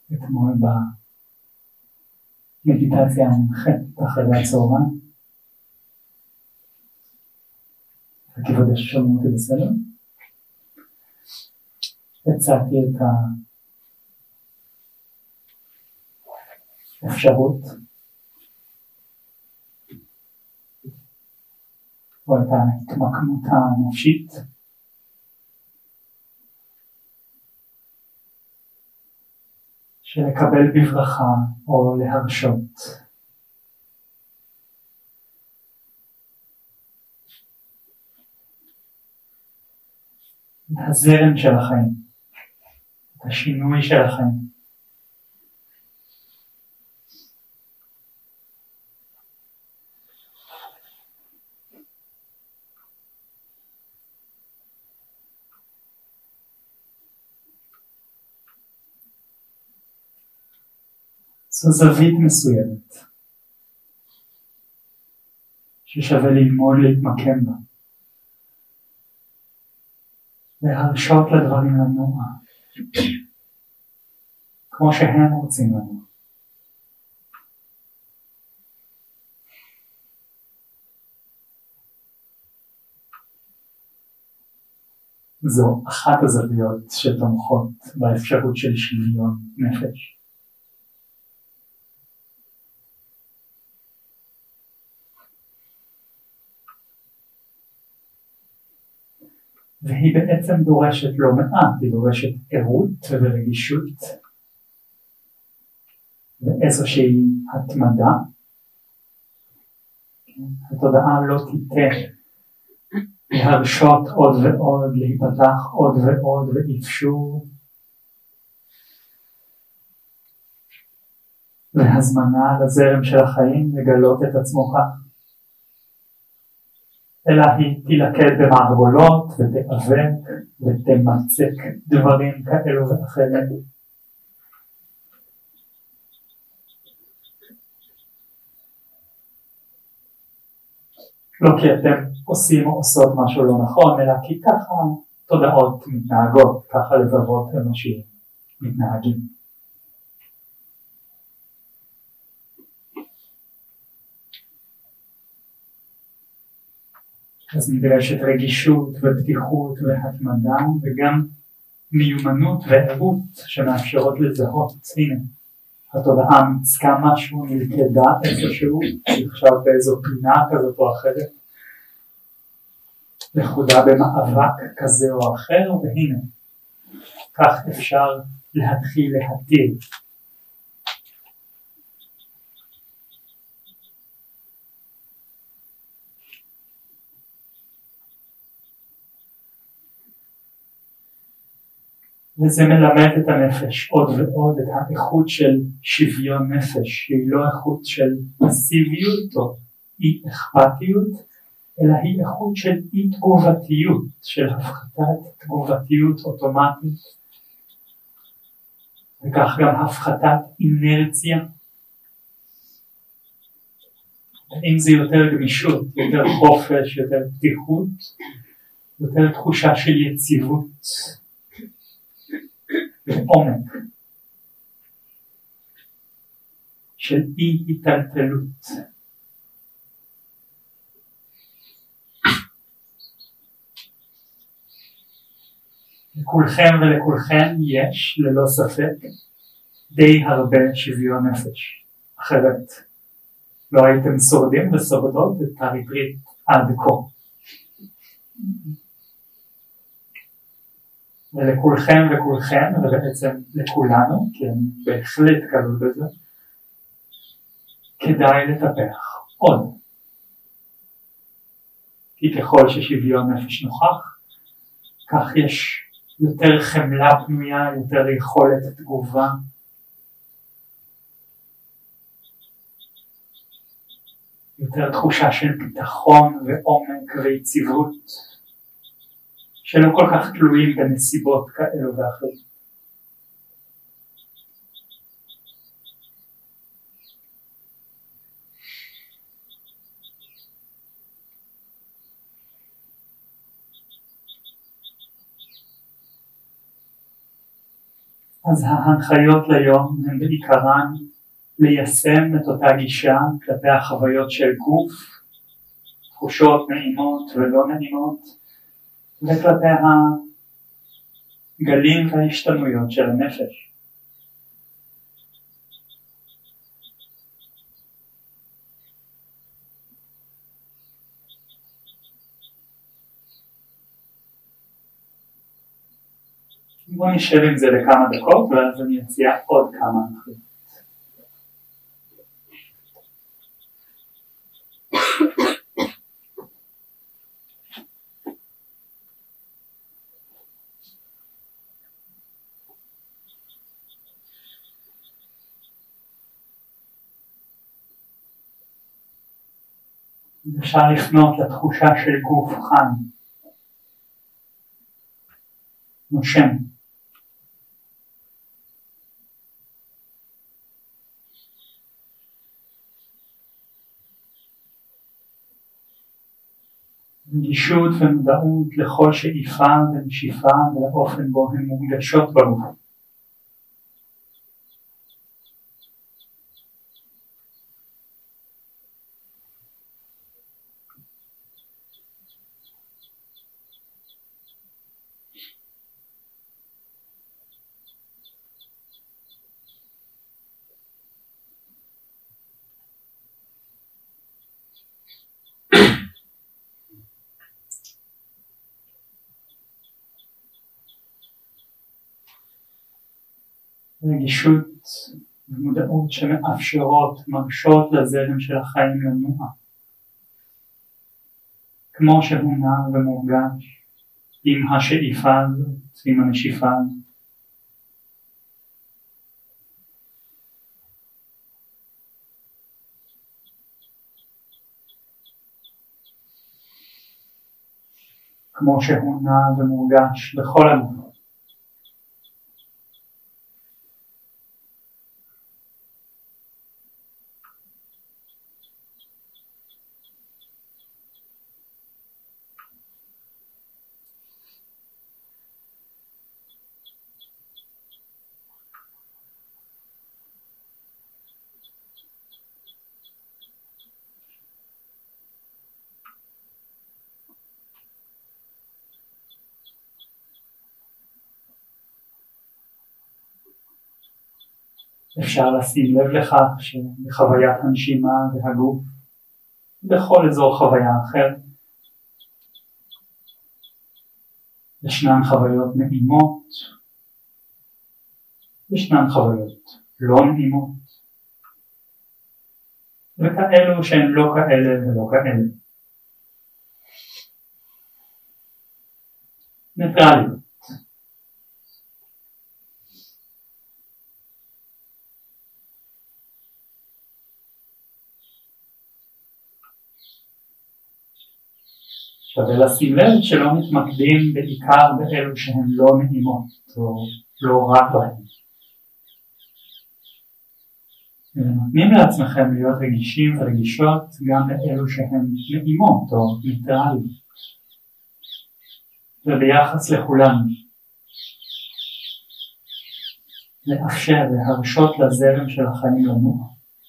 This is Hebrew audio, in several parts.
אתמול במדיטציה המונחת אחרי הצהריים. הכיוון ששומעים אותי בסדר. הצעתי את האפשרות או את ההתמקמות הנפשית של לקבל בברכה או להרשות. את הזרם של החיים, את השינוי של החיים. זו זווית מסוימת ששווה ללמוד להתמקם בה. להרשות לדברים לנוע כמו שהם רוצים לנוע. זו אחת הזוויות שתומכות באפשרות של שוויון נפש. והיא בעצם דורשת לא מעט, היא דורשת ערות ורגישות ואיזושהי התמדה. התודעה לא תיתן להרשות עוד ועוד, להיפתח עוד ועוד ואפשור והזמנה לזרם של החיים לגלות את עצמו כך. אלא היא תילכד במערבולות ותאבק ותמצק דברים כאלו ואחרים. לא כי אתם עושים או עושות משהו לא נכון, אלא כי ככה תודעות מתנהגות, ככה לבבות אנושיים מתנהגים. אז נדרשת רגישות ופתיחות והתמדה וגם מיומנות וערות שמאפשרות לזהות. הנה, התודעה מצקה משהו, נלכדה איזשהו, עכשיו באיזו פינה כזאת או אחרת, לכודה במאבק כזה או אחר, והנה, כך אפשר להתחיל להתיר. וזה מלמד את הנפש עוד ועוד את האיכות של שוויון נפש, שהיא לא איכות של פסיביות או אי אכפתיות, אלא היא איכות של אי תגובתיות, של הפחתת תגובתיות אוטומטית, וכך גם הפחתת אינרציה. אם זה יותר גמישות, יותר חופש, יותר פתיחות, יותר תחושה של יציבות ועומק, של אי התלתלות. לכולכם ולכולכם יש ללא ספק די הרבה שוויון נפש, אחרת לא הייתם שורדים ושורדות את הריטריט עד כה. ולכולכם וכולכם, ובעצם לכולנו, כי אני בהחלט כלול בזה, כדאי לטפח עוד. כי ככל ששוויון נפש נוכח, כך יש יותר חמלה פנויה, יותר יכולת תגובה, יותר תחושה של ביטחון ועומק ויציבות, שלא כל כך תלויים בנסיבות כאלו ואחרות. אז ההנחיות ליום הן בעיקרן ליישם את אותה גישה כלפי החוויות של גוף, תחושות נעימות ולא נעימות, וכלפי הגלים וההשתנויות של הנפש. בואו נשב עם זה לכמה דקות ואז אני אציע עוד כמה הנחיות. אפשר לפנות לתחושה של גוף חם, נושם. רגישות ומודעות לכל שאיפה ונשיפה ולאופן בו הן מורגשות בגוף. רגישות ומודעות שמאפשרות, מרשות לזרם של החיים לנוע, כמו שהוא נע ומורגש עם השאיפה הזאת, עם הנשיפה הזאת. כמו שהוא נע ומורגש בכל הגוף. אפשר לשים לב לכך שבחוויית הנשימה והגוף, בכל אזור חוויה אחר, ישנן חוויות נעימות, ישנן חוויות לא נעימות, וכאלו שהן לא כאלה ולא כאלה. ניטרליות. שווה לשים לב שלא מתמקדים בעיקר באלו שהן לא נעימות או לא רק בהן. נותנים לעצמכם להיות רגישים ורגישות גם באלו שהן נעימות או ניטרליות. וביחס לכולם, לאפשר, להרשות לזרם של החיים לנוע.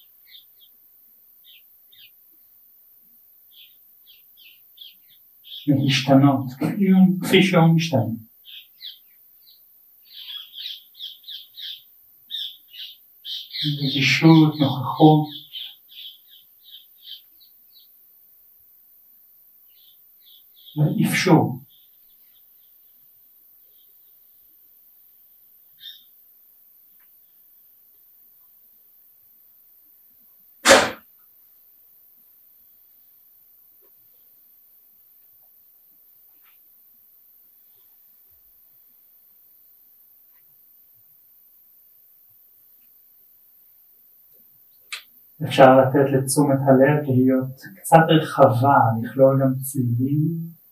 להשתנות, כפי שהוא משתנה. רגישות, נוכחות, ואפשור. אפשר לתת לתשומת הלב להיות קצת רחבה, לכלול גם צלילים.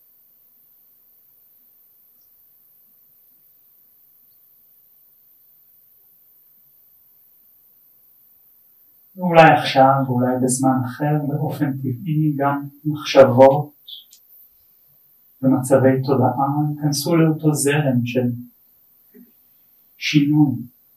ואולי עכשיו, ואולי בזמן אחר, באופן טבעי גם מחשבות ומצבי תודעה ייכנסו לאותו זרם של שינוי,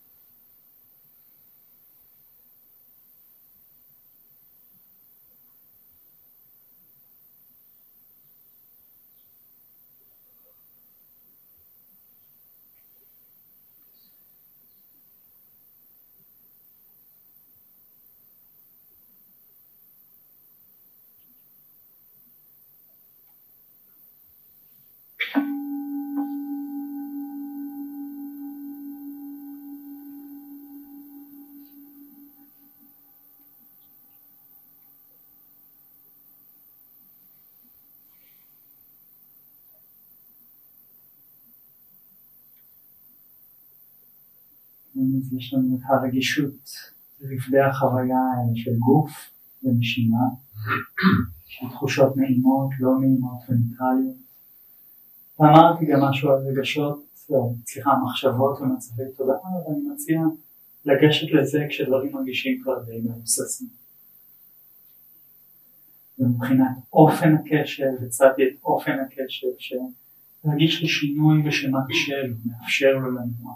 אז יש לנו את הרגישות, רבדי החוויה של גוף ונשימה, של תחושות נעימות, לא נעימות וניטרליות. ואמרתי גם משהו על מחשבות ומצבי תודעה, ואני מציע לגשת לזה כשדברים מרגישים כבר די מבוססים. ומבחינת אופן הקשב, הצעתי את אופן הקשב שלהרגיש לשינוי ושמקשה לו, מאפשר לו לנוע.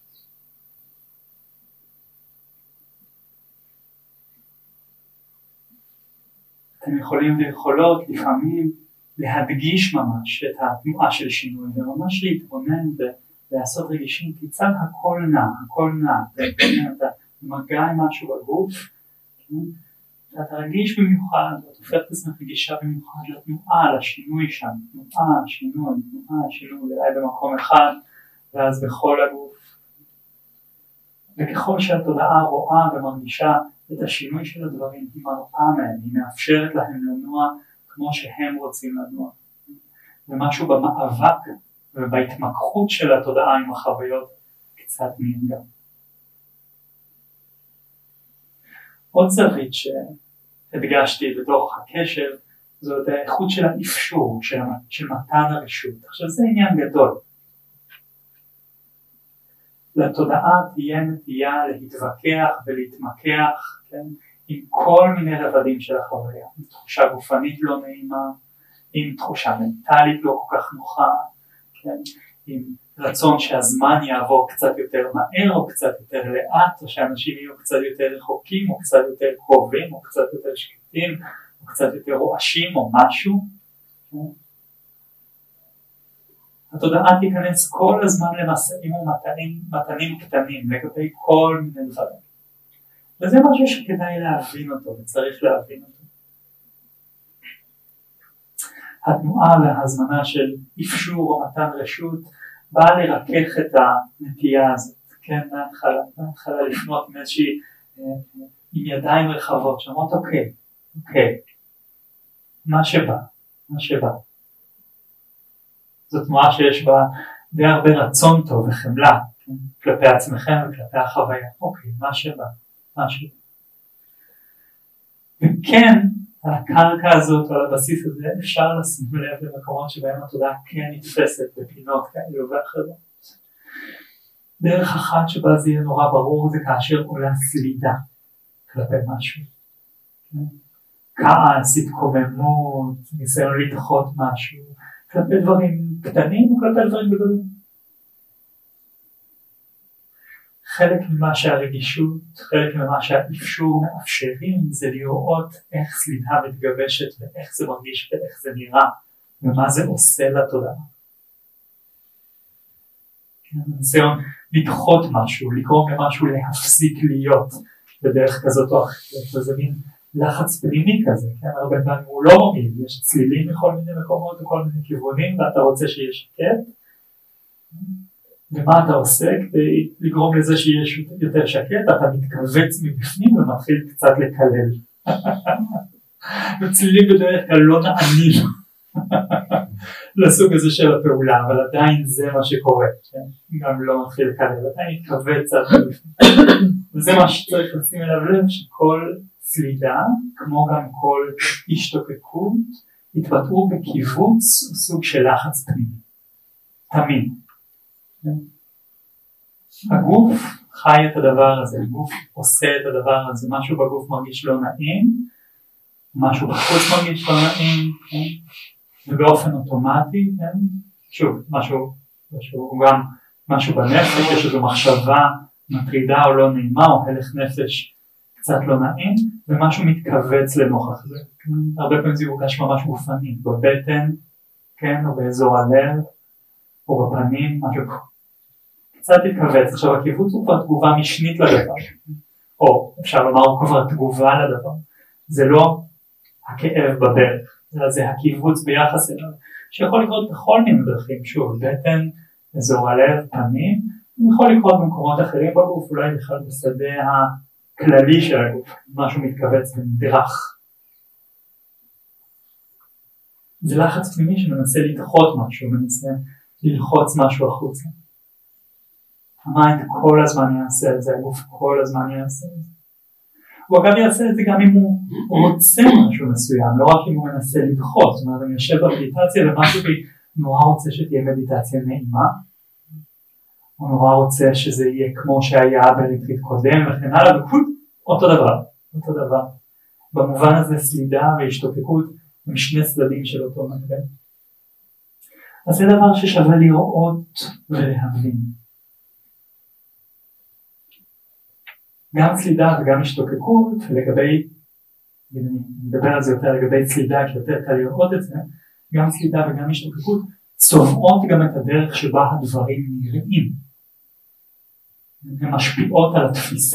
אתם יכולים ויכולות לפעמים להדגיש ממש את התנועה של שינוי וממש להתבונן ולעשות רגישים כיצד הכל נע, אתה מגע עם משהו בגוף, אתה רגיש במיוחד, אתה הופך את עצמך רגישה במיוחד לתנועה, לשינוי שם, תנועה, שינוי, אולי במקום אחד ואז בכל הגוף. וככל שהתודעה רואה ומרגישה את השינוי של הדברים, היא מראה מהם, היא מאפשרת להם לנוע כמו שהם רוצים לנוע. ומשהו במאבק ובהתמקחות של התודעה עם החוויות קצת נרגע. עוד זווית שהדגשתי בתוך הקשב, זאת האיכות של האפשור, של מתן הרשות. עכשיו זה עניין גדול. לתודעה תהיה נטייה להתווכח ולהתמקח, כן? עם כל מיני רבדים של החוויה, עם תחושה גופנית לא נעימה, עם תחושה מנטלית לא כל כך נוחה, כן? עם רצון שהזמן יעבור קצת יותר מהר או קצת יותר לאט, או שאנשים יהיו קצת יותר רחוקים או קצת יותר קרובים או קצת יותר שקטים או קצת יותר רועשים או משהו. התודעה תיכנס כל הזמן למסעים ומתנים קטנים לגבי כל מיני דברים. וזה משהו שכדאי להבין אותו וצריך להבין אותו. התנועה וההזמנה של אפשור או מתן רשות באה לרכך את הנטייה הזאת, כן, מההתחלה לפנות עם איזושהי, עם ידיים רחבות, שאומרות אוקיי, מה שבא. זו תנועה שיש בה די הרבה רצון טוב וחמלה, כן, כלפי עצמכם וכלפי החוויה, אוקיי, מה שבא. וכן, על הקרקע הזאת או על הבסיס הזה אפשר לשים לב למקומות שבהם התודעה כן נתפסת בפינות כאלו ואחרות. דרך אחת שבה זה יהיה נורא ברור זה כאשר עולה סלידה כלפי משהו. כעס, התקוממות, ניסיון לדחות משהו, כלפי דברים קטנים וכלפי דברים גדולים. חלק ממה שהרגישות, חלק ממה שהאפשור מאפשרים זה לראות איך סלידה מתגבשת ואיך זה מרגיש ואיך זה נראה ומה זה עושה לתודעה. ניסיון לדחות משהו, לגרום למשהו להפסיק להיות בדרך כזאת או אחרת, זה מין לחץ פנימי כזה, כן? הרבה פעמים הוא לא מועיל, יש צלילים מכל מיני מקומות וכל מיני כיוונים ואתה רוצה שיש שקט, ומה אתה עושה כדי לגרום לזה שיש יותר שקט, אתה מתכווץ מבפנים ומתחיל קצת לקלל. וצלילים בדרך כלל לא נענים לסוג הזה של הפעולה, אבל עדיין זה מה שקורה, כן? גם לא מתחיל לקלל, עדיין מתכווץ קצת מבפנים. וזה מה שצריך לשים אליו לב, שכל סלידה, כמו גם כל השתוקקות, התבטאו בקיבוץ סוג של לחץ פנימי. תמיד. הגוף חי את הדבר הזה, הגוף עושה את הדבר הזה, משהו בגוף מרגיש לא נעים, משהו בחוץ מרגיש לא נעים, ובאופן אוטומטי, שוב, משהו גם משהו בנפש, יש איזו מחשבה מטרידה או לא נעימה, או הלך נפש קצת לא נעים, ומשהו מתכווץ לנוכח זה. הרבה פעמים זה יורגש ממש גופני, בבטן, כן, או באזור הלב, או בפנים, משהו קצת התכווץ. עכשיו הקיבוץ הוא כבר תגובה משנית לדבר, או אפשר לומר הוא כבר תגובה לדבר. זה לא הכאב בדרך, אלא זה הקיבוץ ביחס אליו, שיכול לקרות בכל מיני דרכים, שוב, בטן, אזור הלב, פנים, יכול לקרות במקומות אחרים בגוף, אולי בכלל בשדה הכללי של הגוף, משהו מתכווץ ונדרך. זה לחץ פנימי שמנסה לדחות משהו, מנסה ללחוץ משהו החוצה. המיינד כל הזמן יעשה את זה, הגוף כל הזמן יעשה את זה. הוא אגב יעשה את זה גם אם הוא רוצה משהו מסוים, לא רק אם הוא מנסה לדחות. זאת אומרת, אני יושב במדיטציה ומשהו בי נורא רוצה שתהיה מדיטציה נעימה, הוא נורא רוצה שזה יהיה כמו שהיה בריטריט קודם וכן הלאה, אותו דבר. במובן הזה סלידה והשתוקקות הם שני צדדים של אותו מטבע. אז זה דבר ששווה לראות ולהבין. גם סלידה וגם השתוקקות, ולגבי, אני מדבר על זה יותר לגבי סלידה כי יותר קל לראות את זה, גם סלידה וגם השתוקקות צובעות גם את הדרך שבה הדברים נראים. הן משפיעות על התפיסה.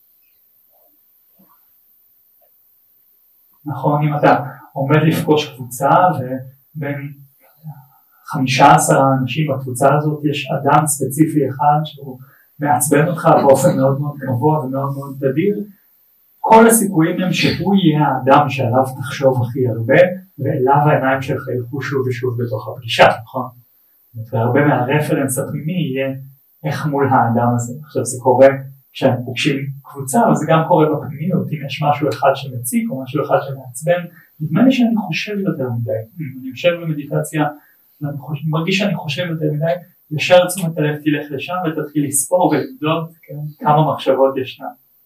נכון, אם אתה עומד לפגוש קבוצה ובין 15 אנשים בקבוצה הזאת יש אדם ספציפי אחד שהוא מעצבן אותך באופן מאוד מאוד גבוה ומאוד מאוד תדיר, כל הסיכויים הם שהוא יהיה האדם שעליו תחשוב הכי הרבה ואליו העיניים שלך ילכו שוב ושוב בתוך הפגישה, נכון? והרבה מהרפרנס הפנימי יהיה איך מול האדם הזה. עכשיו זה קורה כשאנחנו פוגשים קבוצה, אבל זה גם קורה בפנימיות, אם יש משהו אחד שמציק או משהו אחד שמעצבן, נדמה לי שאני חושב יותר מדי, אני יושב במדיטציה ואני מרגיש שאני חושב יותר מדי, ישר תשומת הלב תלך לשם ותתחיל לספור ולמדוד כמה מחשבות ישנן.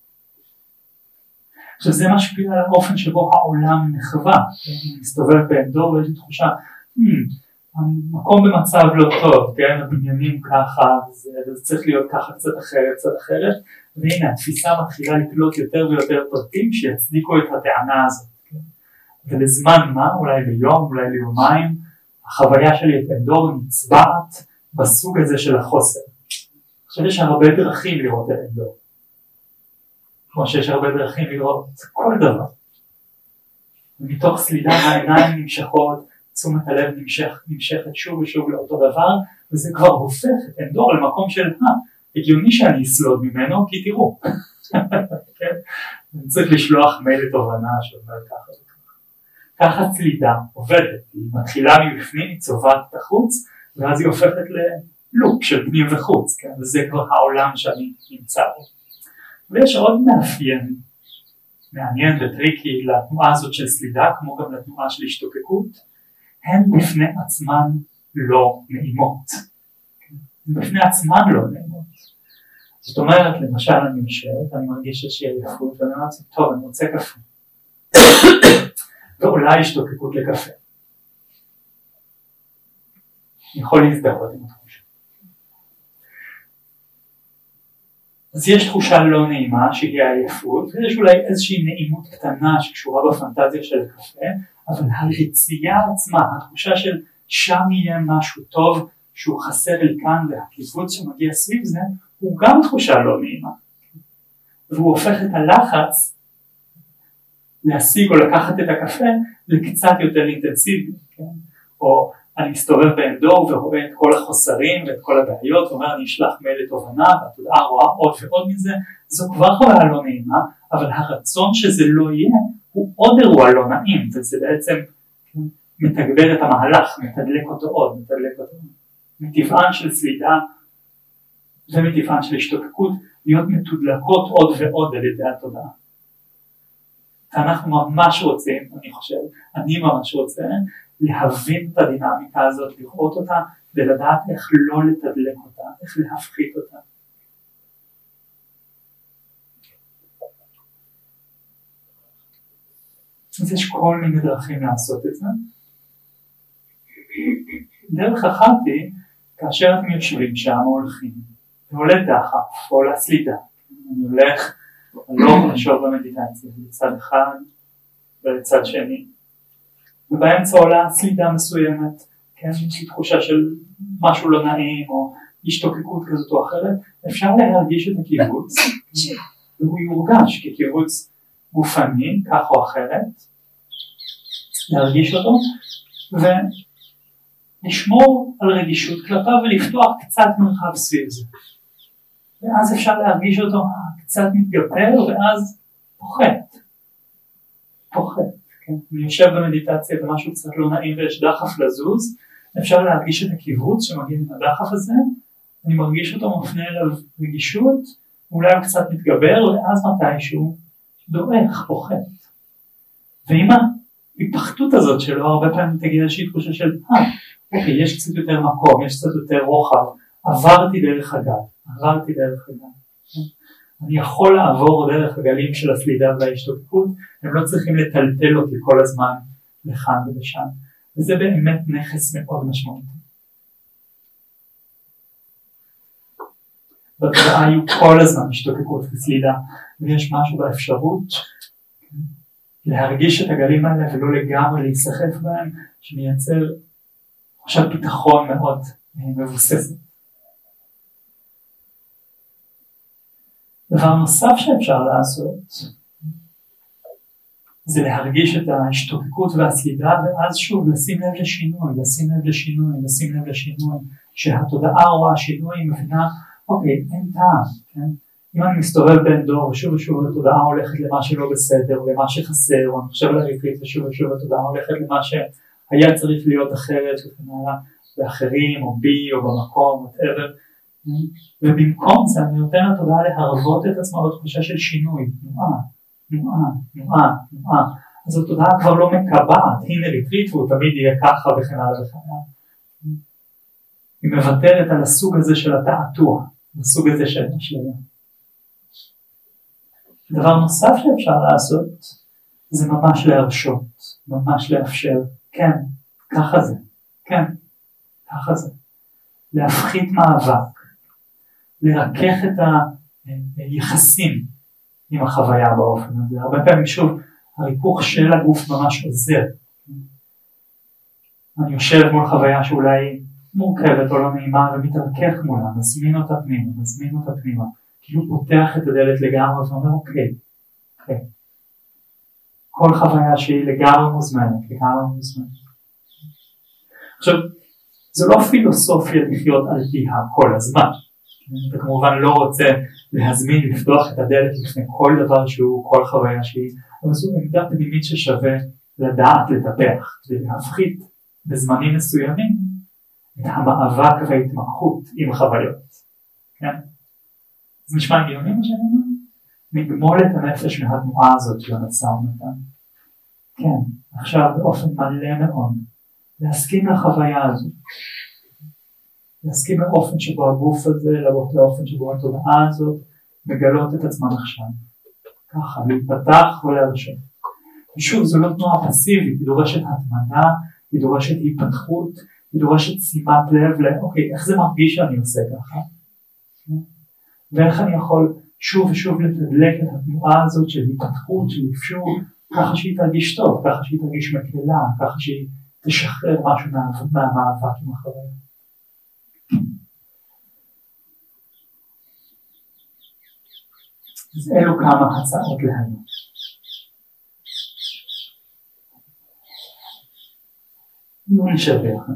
עכשיו זה משפיע על האופן שבו העולם נחווה, אני מסתובב באנדור ויש לי תחושה, המקום במצב לא טוב, הבניינים ככה, זה צריך להיות ככה קצת אחרת, והנה התפיסה מתחילה לקלוט יותר ויותר פרטים שיצדיקו את הטענה הזאת. ולזמן מה, אולי ליום, אולי ליומיים, החוויה שלי את אנדור נצבעת בסוג הזה של החוסר. עכשיו יש הרבה דרכים לראות את אנדור. כמו שיש הרבה דרכים לראות כל דבר. ומתוך סלידה העיניים נמשכות, תשומת הלב נמשכת שוב ושוב לאותו דבר, וזה כבר הופך את אנדור למקום של הגיוני שאני אסלוד ממנו, כי תראו. אני צריך לשלוח מייל לתובנה שאומר ככה וככה. ככה צלידה עובדת, היא מתחילה מבפנים, היא צובעת את החוץ, ואז היא הופכת ללופ של פנים וחוץ, כן? וזה כבר העולם שאני נמצא בו. ויש עוד מאפיין מעניין וטריקי לתנועה הזאת של סלידה, כמו גם לתנועה של השתוקקות, הן בפני עצמן לא נעימות. בפני עצמן לא נעימות. זאת אומרת, למשל אני יושבת, אני מרגיש שיש עייפות, ואני אומר, טוב, אני רוצה קפה. ואולי השתוקקות לקפה. אני יכול להזדהות עם התחושה. אז יש תחושה לא נעימה שהיא העייפות, ויש אולי איזושהי נעימות קטנה שקשורה בפנטזיה של הקפה, אבל היציאה עצמה, התחושה של שם יהיה משהו טוב שהוא חסר לי כאן, והקיבוץ שמגיע סביב זה, הוא גם תחושה לא נעימה. והוא הופך את הלחץ להשיג או לקחת את הקפה לקצת יותר אינטנסיבי, כן? או אני מסתובב באנדור ורואה את כל החוסרים ואת כל הבעיות, ואומר אני אשלח מייל לתובנה, והתודעה רואה עוד ועוד מזה, זו כבר חוויה לא נעימה, אבל הרצון שזה לא יהיה, הוא עוד אירוע לא נעים, וזה בעצם מתגבר את המהלך, מתדלק אותו עוד, מטבען של סלידה ומטבען של השתוקקות, להיות מתודלקות עוד ועוד על ידי התודעה. אנחנו ממש רוצים, אני ממש רוצה, להבין את הדינמיקה הזאת, לראות אותה, ולדעת איך לא לתדלק אותה, איך להפחית אותה. אז יש כל מיני דרכים לעשות את זה. דרך אחת היא, כאשר אתם יושבים שם או הולכים, ועולה דחף או עולה סלידה, אני הולך, אני לא חשוב במדיטציה, לצד אחד ולצד שני, ובאמצע עולה סלידה מסוימת, כן? יש לי תחושה של משהו לא נעים או השתוקקות כזאת או אחרת, אפשר להרגיש את הקיבוץ, והוא יורגש כקיבוץ גופני, כך או אחרת, להרגיש אותו, ולשמור על רגישות כלפיו ולפתוח קצת מרחב סביב זה. ואז אפשר להרגיש אותו קצת מתגבר ואז פוחת. כן? אני יושב במדיטציה ומשהו קצת לא נעים ויש דחף לזוז, אפשר להרגיש את הקיבוץ שמגיע עם הדחף הזה אני מרגיש אותו מפנה אליו רגישות, אולי הוא קצת מתגבר, ואז מתישהו דורך, פוחת. ועם ההיפחתות הזאת שלו, הרבה פעמים תגיע איזושהי תחושה של, אוקיי, יש קצת יותר מקום, יש קצת יותר רוחב, עברתי דרך הגל. אני יכול לעבור דרך הגלים של הסלידה וההשתוקקות, הם לא צריכים לטלטל אותי כל הזמן לכאן ולשם. וזה באמת נכס מאוד משמעותי. בתודעה היו כל הזמן השתוקקות וסלידה, ויש משהו באפשרות להרגיש את הגלים האלה ולא לגמרי להיסחף בהם, שמייצר עכשיו ביטחון מאוד מבוססת. דבר נוסף שאפשר לעשות זה להרגיש את ההשתוקקות והסלידה, ואז שוב לשים לב לשינוי, שהתודעה רואה שינוי, היא מבינה, אוקיי, אין טעם, כן? אם אני מסתובב בין דור ושוב ושוב התודעה הולכת למה שלא בסדר, למה שחסר, או אני חושב על הריטריט ושוב ושוב התודעה הולכת למה שהיה צריך להיות אחרת וכן הלאה, באחרים או בי או במקום, whatever. ובמקום זה אני נותן לתודעה להרוות את עצמה בתחושה של שינוי, תנועה. אז התודעה כבר לא מקבעת, הנה ריטריט והוא תמיד יהיה ככה וכן הלאה וכן הלאה. היא מוותרת על הסוג הזה של התעתוע, הסוג הזה של השליה. דבר נוסף שאפשר לעשות זה ממש להרשות, ממש לאפשר, כן, ככה זה, להפחית מאבק, לרכך את היחסים עם החוויה באופן הזה. הרבה פעמים שוב, הריכוך של הגוף ממש עוזר. אני יושב מול חוויה שאולי מורכבת או לא נעימה ומתרכך מולה, מזמין אותה פנימה, כאילו פותח את הדלת לגמרי ואומר אוקיי. כל חוויה שהיא לגמרי מוזמנת. עכשיו, זו לא פילוסופיה לחיות על פיה כל הזמן. אתה כמובן לא רוצה להזמין, לפתוח את הדלת לפני כל דבר שהוא, כל חוויה שהיא, אבל זו עמדה פנימית ששווה לדעת לטפח, ולהפחית בזמנים מסוימים את המאבק וההתמקחות עם חוויות. כן? זה נשמע הגיוני מה שאני אומר? נגמול את הנפש מהתנועה הזאת של המשא ומתן. כן, עכשיו באופן מלא מאוד, להסכים לחוויה הזאת. להסכים לאופן שבו הגוף הזה, לאופן שבו התודעה הזאת, מגלות את עצמן עכשיו. ככה, להתפתח ולהרשות. ושוב, זו לא תנועה פסיבית, היא דורשת התמדה, היא דורשת התפתחות, היא דורשת שימת לב אוקיי, איך זה מרגיש שאני עושה ככה? ואיך אני יכול שוב ושוב לתדלק את התנועה הזאת של התפתחות, של אפשור, ככה שהיא תרגיש טוב, ככה שהיא תרגיש מקלה, ככה שהיא תשחרר משהו מהמאבק עם החוויה. אז אלו כמה הצעות להיום. נשב ביחד.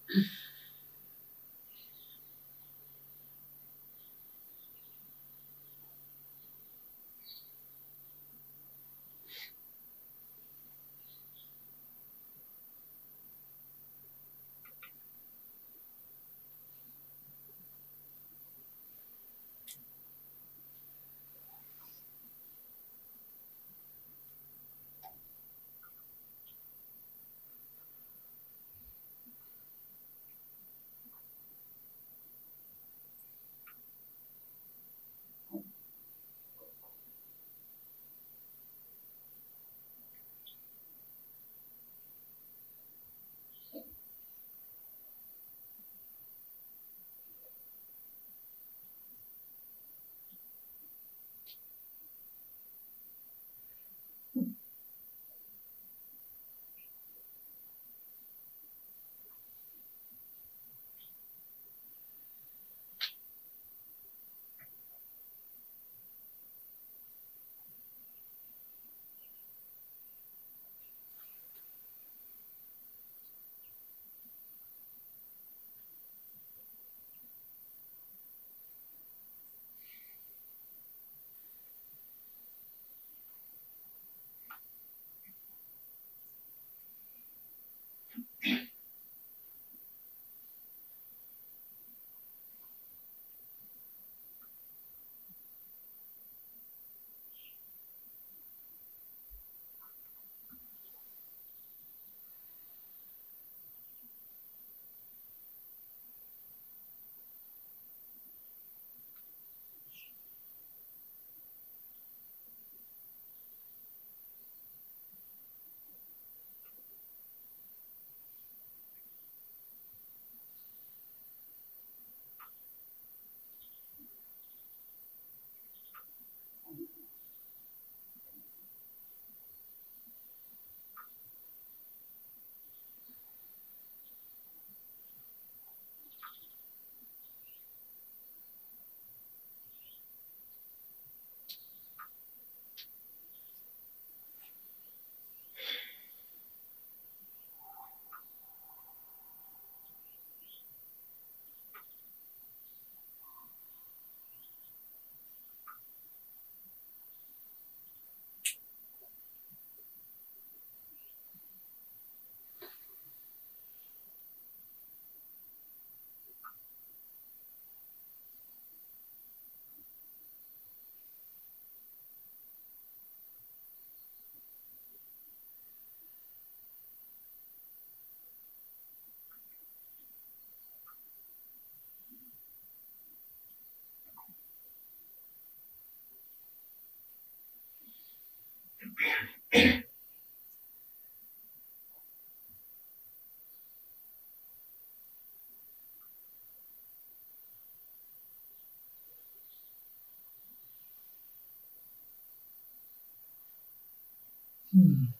Hmm.